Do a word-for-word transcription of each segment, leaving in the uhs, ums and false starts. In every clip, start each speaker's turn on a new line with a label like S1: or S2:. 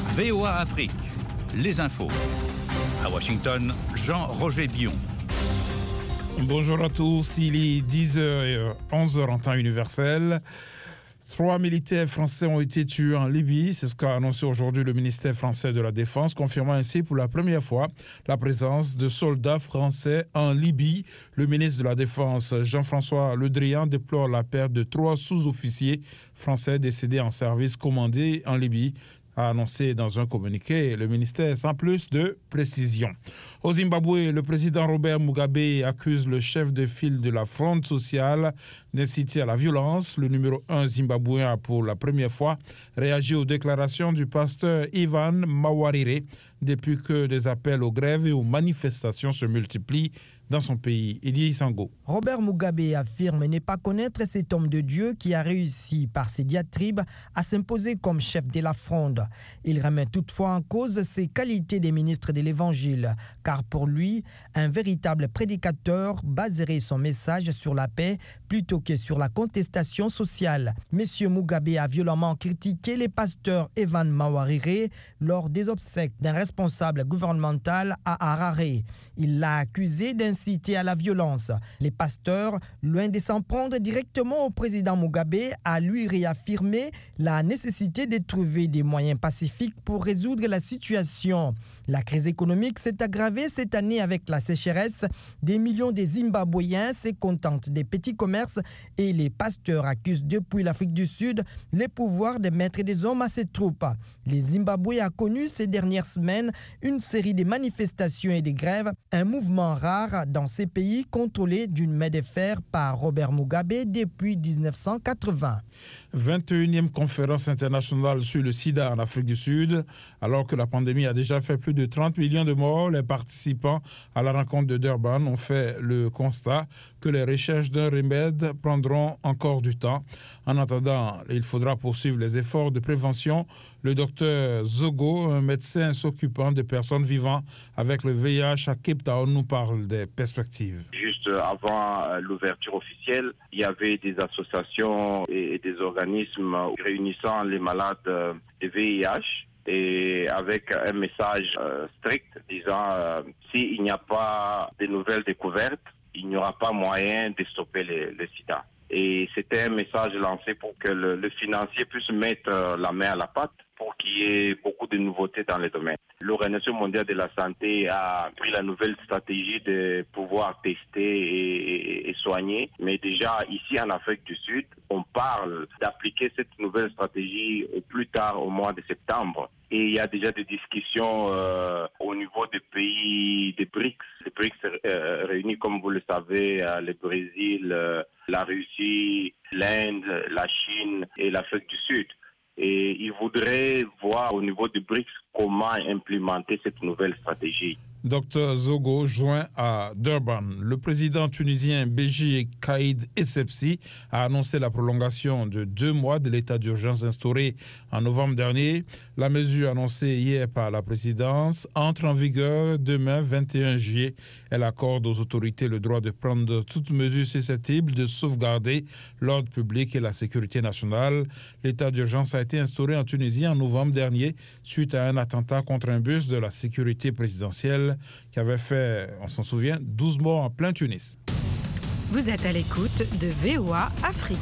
S1: V O A Afrique, les infos. À Washington, Jean-Roger Bion.
S2: Bonjour à tous, il est dix heures onze en temps universel. Trois militaires français ont été tués en Libye, c'est ce qu'a annoncé aujourd'hui le ministère français de la Défense, confirmant ainsi pour la première fois la présence de soldats français en Libye. Le ministre de la Défense, Jean-François Le Drian, déplore la perte de trois sous-officiers français décédés en service commandé en Libye, a annoncé dans un communiqué le ministère sans plus de précision. Au Zimbabwe, le président Robert Mugabe accuse le chef de file de la Fronde sociale d'inciter à la violence. Le numéro un zimbabwéen a pour la première fois réagi aux déclarations du pasteur Ivan Mawarire depuis que des appels aux grèves et aux manifestations se multiplient dans son pays. Eddie Sango.
S3: Robert Mugabe affirme ne pas connaître cet homme de Dieu qui a réussi par ses diatribes à s'imposer comme chef de la Fronde. Il remet toutefois en cause ses qualités de ministre de l'Évangile, car pour lui, un véritable prédicateur baserait son message sur la paix plutôt que sur la contestation sociale. Monsieur Mugabe a violemment critiqué les pasteurs Evan Mawarire lors des obsèques d'un responsable gouvernemental à Harare. Il l'a accusé d'inciter à la violence. Les pasteurs, loin de s'en prendre directement au président Mugabe, a lui réaffirmé la nécessité de trouver des moyens pacifiques pour résoudre la situation. La crise économique s'est aggravée cette année avec la sécheresse. Des millions de Zimbabwéens se contentent des petits commerces et les pasteurs accusent depuis l'Afrique du Sud les pouvoirs de mettre des hommes à ses troupes. Les Zimbabwe a connu ces dernières semaines une série de manifestations et de grèves, un mouvement rare dans ces pays contrôlés d'une main de fer par Robert Mugabe depuis dix-neuf cent quatre-vingts.
S2: vingt et unième conférence internationale sur le sida en Afrique du Sud. Alors que la pandémie a déjà fait plus de trente millions de morts, les participants à la rencontre de Durban ont fait le constat que les recherches d'un remède prendront encore du temps. En attendant, il faudra poursuivre les efforts de prévention. Le docteur Zogo, un médecin s'occupant des personnes vivant avec le V I H à Cape Town, nous parle des perspectives.
S4: Juste avant l'ouverture officielle, il y avait des associations et des organismes réunissant les malades de V I H et avec un message strict disant euh, s'il n'y a pas de nouvelles découvertes, il n'y aura pas moyen de stopper le, le sida. Et c'était un message lancé pour que le, le financier puisse mettre la main à la pâte pour qu'il y ait beaucoup de nouveautés dans le domaine. L'Organisation mondiale de la santé a pris la nouvelle stratégie de pouvoir tester et, et, et soigner. Mais déjà, ici en Afrique du Sud, on parle d'appliquer cette nouvelle stratégie au plus tard au mois de septembre. Et il y a déjà des discussions euh, au niveau des pays des BRICS. Les BRICS euh, réunis, comme vous le savez, euh, le Brésil, euh, la Russie, l'Inde, la Chine et l'Afrique du Sud. Et ils voudraient voir au niveau du BRICS comment implémenter cette nouvelle stratégie.
S2: Docteur Zogo joint à Durban. Le président tunisien Béji Caïd Essebsi a annoncé la prolongation de deux mois de l'état d'urgence instauré en novembre dernier. La mesure annoncée hier par la présidence entre en vigueur demain vingt et un juillet. Elle accorde aux autorités le droit de prendre toute mesure susceptible de sauvegarder l'ordre public et la sécurité nationale. L'état d'urgence a été instauré en Tunisie en novembre dernier suite à un attentat contre un bus de la sécurité présidentielle qui avait fait, on s'en souvient, douze morts en plein Tunis.
S5: Vous êtes à l'écoute de V O A Afrique.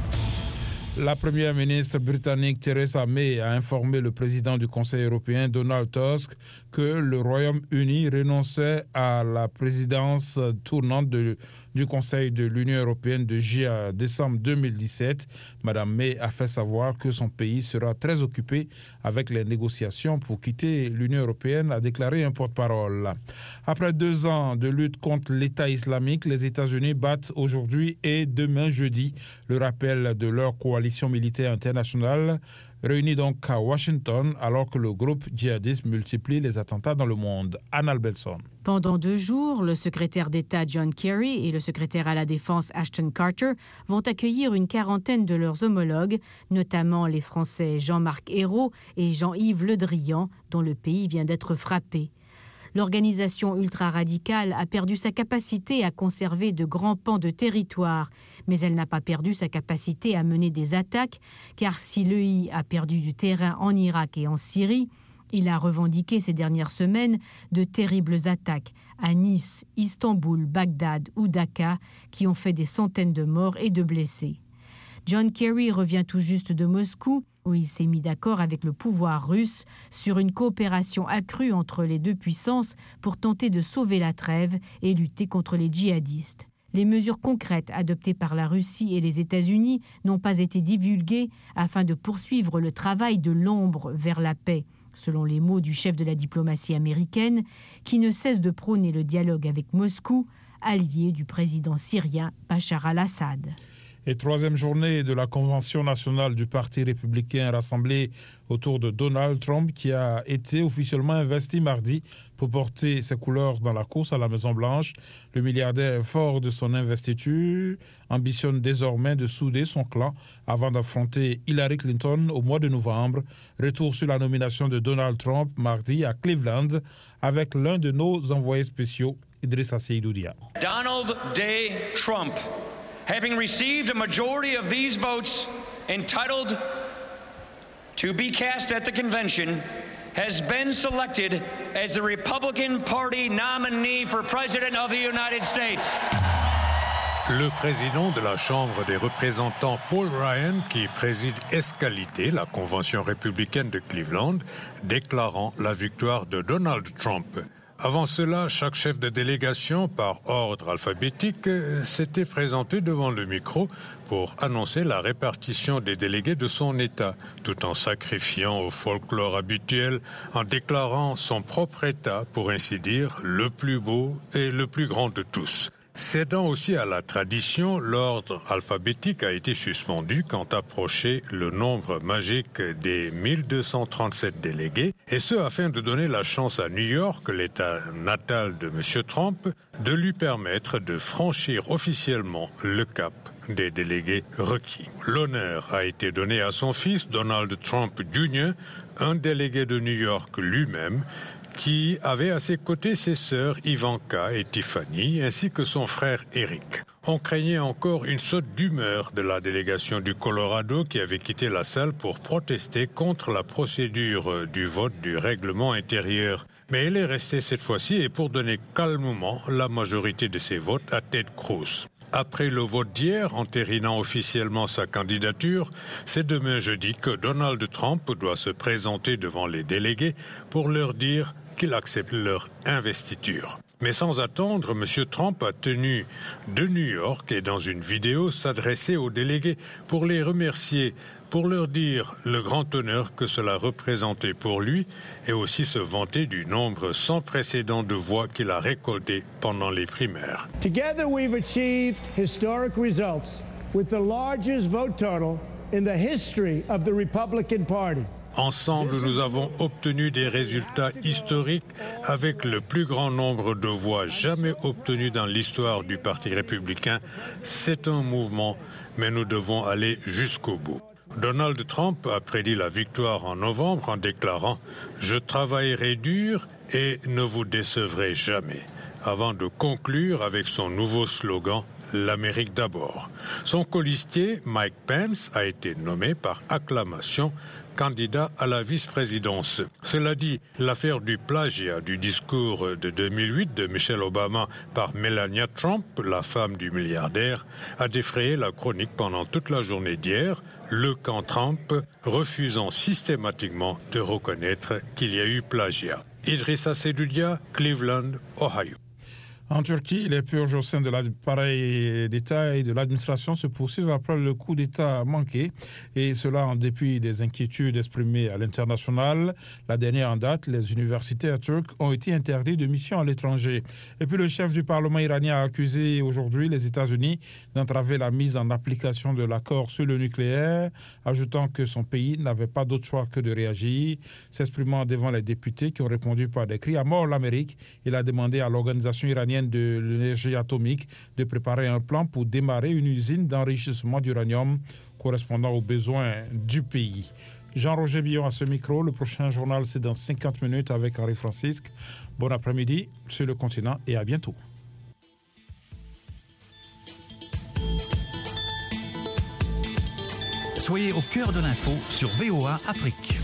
S2: La première ministre britannique Theresa May a informé le président du Conseil européen Donald Tusk que le Royaume-Uni renonçait à la présidence tournante de, du Conseil de l'Union européenne de juillet à décembre deux mille dix-sept. Madame May a fait savoir que son pays sera très occupé avec les négociations pour quitter l'Union européenne, a déclaré un porte-parole. Après deux ans de lutte contre l'État islamique, les États-Unis battent aujourd'hui et demain jeudi le rappel de leur coalition militaire internationale, réunie donc à Washington, alors que le groupe djihadiste multiplie les attentats dans le monde. Anne Albelson.
S6: Pendant deux jours, le secrétaire d'État John Kerry et le secrétaire à la Défense Ashton Carter vont accueillir une quarantaine de leurs homologues, notamment les Français Jean-Marc Ayrault et Jean-Yves Le Drian, dont le pays vient d'être frappé. L'organisation ultra-radicale a perdu sa capacité à conserver de grands pans de territoire, mais elle n'a pas perdu sa capacité à mener des attaques, car si l'E I a perdu du terrain en Irak et en Syrie, Il a revendiqué ces dernières semaines de terribles attaques à Nice, Istanbul, Bagdad ou Daca qui ont fait des centaines de morts et de blessés. John Kerry revient tout juste de Moscou où il s'est mis d'accord avec le pouvoir russe sur une coopération accrue entre les deux puissances pour tenter de sauver la trêve et lutter contre les djihadistes. Les mesures concrètes adoptées par la Russie et les États-Unis n'ont pas été divulguées afin de poursuivre le travail de l'ombre vers la paix, selon les mots du chef de la diplomatie américaine, qui ne cesse de prôner le dialogue avec Moscou, allié du président syrien Bachar al-Assad.
S2: Et troisième journée de la Convention nationale du Parti républicain rassemblée autour de Donald Trump qui a été officiellement investi mardi pour porter ses couleurs dans la course à la Maison-Blanche. Le milliardaire, fort de son investiture, ambitionne désormais de souder son clan avant d'affronter Hillary Clinton au mois de novembre. Retour sur la nomination de Donald Trump mardi à Cleveland avec l'un de nos envoyés spéciaux, Idrissa Seydoudia.
S7: Donald J. Trump, having received a majority of these votes entitled to be cast at the convention, has been selected as the Republican Party nominee for President of the United States.
S8: Le président de la Chambre des représentants, Paul Ryan, qui préside ès-qualité la convention républicaine de Cleveland, déclarant la victoire de Donald Trump. Avant cela, chaque chef de délégation, par ordre alphabétique, s'était présenté devant le micro pour annoncer la répartition des délégués de son État, tout en sacrifiant au folklore habituel, en déclarant son propre État, pour ainsi dire, le plus beau et le plus grand de tous. Cédant aussi à la tradition, l'ordre alphabétique a été suspendu quand approchait le nombre magique des mille deux cent trente-sept délégués, et ce afin de donner la chance à New York, l'État natal de M. Trump, de lui permettre de franchir officiellement le cap des délégués requis. L'honneur a été donné à son fils, Donald Trump junior, un délégué de New York lui-même, qui avait à ses côtés ses sœurs Ivanka et Tiffany, ainsi que son frère Eric. On craignait encore une saute d'humeur de la délégation du Colorado qui avait quitté la salle pour protester contre la procédure du vote du règlement intérieur. Mais elle est restée cette fois-ci et pour donner calmement la majorité de ses votes à Ted Cruz. Après le vote d'hier, entérinant officiellement sa candidature, c'est demain jeudi que Donald Trump doit se présenter devant les délégués pour leur dire qu'il accepte leur investiture. Mais sans attendre, M. Trump a tenu de New York et dans une vidéo s'adresser aux délégués pour les remercier, pour leur dire le grand honneur que cela représentait pour lui et aussi se vanter du nombre sans précédent de voix qu'il a récoltées pendant les primaires.
S9: Together we've achieved historic results with the largest vote total in the history of the Republican Party.
S8: Ensemble, nous avons obtenu des résultats historiques avec le plus grand nombre de voix jamais obtenues dans l'histoire du Parti républicain. C'est un mouvement, mais nous devons aller jusqu'au bout. Donald Trump a prédit la victoire en novembre en déclarant « Je travaillerai dur et ne vous décevrai jamais », avant de conclure avec son nouveau slogan « L'Amérique d'abord ». Son colistier, Mike Pence, a été nommé par acclamation candidat à la vice-présidence. Cela dit, l'affaire du plagiat du discours de deux mille huit de Michelle Obama par Melania Trump, la femme du milliardaire, a défrayé la chronique pendant toute la journée d'hier, le camp Trump refusant systématiquement de reconnaître qu'il y a eu plagiat. Idrissa Seydoudia, Cleveland, Ohio.
S2: En Turquie, les purges au sein de l'appareil d'État et de l'administration se poursuivent après le coup d'État manqué, et cela en dépit des inquiétudes exprimées à l'international. La dernière en date, les universitaires turcs ont été interdits de mission à l'étranger. Et puis le chef du Parlement iranien a accusé aujourd'hui les États-Unis d'entraver la mise en application de l'accord sur le nucléaire, ajoutant que son pays n'avait pas d'autre choix que de réagir. S'exprimant devant les députés qui ont répondu par des cris à mort l'Amérique, il a demandé à l'organisation iranienne de l'énergie atomique de préparer un plan pour démarrer une usine d'enrichissement d'uranium correspondant aux besoins du pays. Jean-Roger Billon à ce micro. Le prochain journal, c'est dans cinquante minutes avec Henri Francisque. Bon après-midi sur le continent et à bientôt.
S1: Soyez au cœur de l'info sur V O A Afrique.